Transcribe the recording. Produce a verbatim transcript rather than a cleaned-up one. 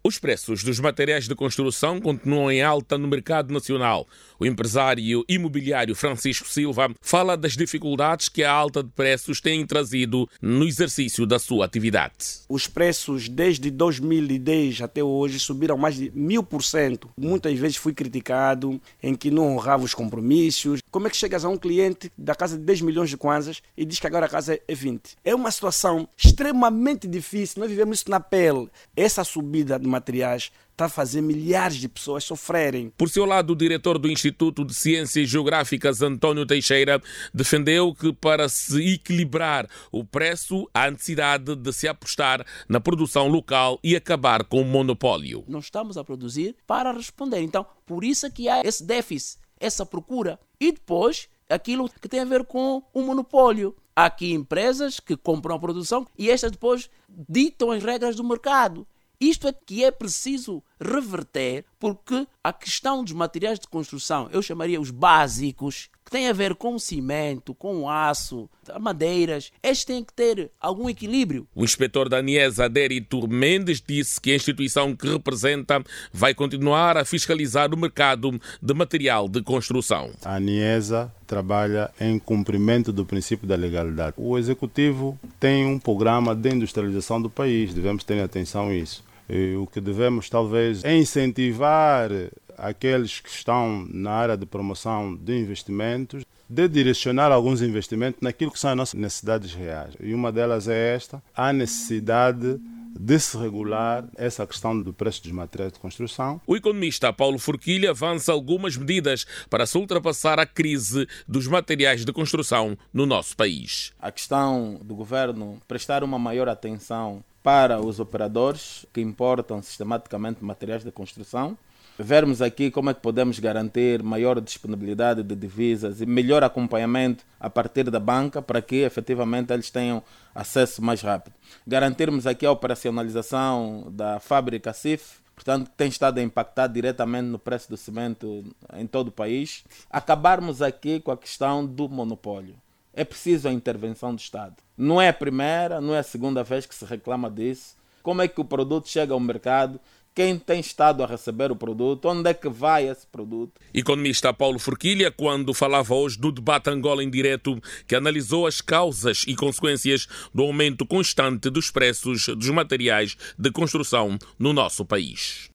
Os preços dos materiais de construção continuam em alta no mercado nacional. O empresário imobiliário Francisco Silva fala das dificuldades que a alta de preços tem trazido no exercício da sua atividade. Os preços desde dois mil e dez até hoje subiram mais de mil por cento. Muitas vezes fui criticado em que não honrava os compromissos. Como é que chegas a um cliente da casa de dez milhões de kwanzas e diz que agora a casa é vinte? É uma situação extremamente difícil. Nós vivemos isso na pele. Essa subida de materiais está a fazer milhares de pessoas sofrerem. Por seu lado, o diretor do Instituto de Ciências Geográficas, António Teixeira, defendeu que para se equilibrar o preço, há necessidade de se apostar na produção local e acabar com o monopólio. Nós estamos a produzir para responder. Então, por isso é que há esse déficit, essa procura. E depois, aquilo que tem a ver com o monopólio. Há aqui empresas que compram a produção e estas depois ditam as regras do mercado. Isto é que é preciso reverter, porque a questão dos materiais de construção, eu chamaria os básicos, que têm a ver com o cimento, com o aço, madeiras, estes têm que ter algum equilíbrio. O inspetor da ANIESA, Adérito Mendes, disse que a instituição que representa vai continuar a fiscalizar o mercado de material de construção. A ANIESA trabalha em cumprimento do princípio da legalidade. O Executivo tem um programa de industrialização do país, devemos ter atenção a isso. E o que devemos, talvez, é incentivar aqueles que estão na área de promoção de investimentos, de direcionar alguns investimentos naquilo que são as nossas necessidades reais. E uma delas é esta, a necessidade de se regular essa questão do preço dos materiais de construção. O economista Paulo Forquilha avança algumas medidas para se ultrapassar a crise dos materiais de construção no nosso país. A questão do governo prestar uma maior atenção para os operadores que importam sistematicamente materiais de construção. Vermos aqui como é que podemos garantir maior disponibilidade de divisas e melhor acompanhamento a partir da banca para que efetivamente eles tenham acesso mais rápido. Garantirmos aqui a operacionalização da fábrica C I F, portanto, que tem estado a impactar diretamente no preço do cimento em todo o país. Acabarmos aqui com a questão do monopólio. É preciso a intervenção do Estado. Não é a primeira, não é a segunda vez que se reclama disso. Como é que o produto chega ao mercado? Quem tem estado a receber o produto? Onde é que vai esse produto? Economista Paulo Forquilha, quando falava hoje do debate Angola em direto, que analisou as causas e consequências do aumento constante dos preços dos materiais de construção no nosso país.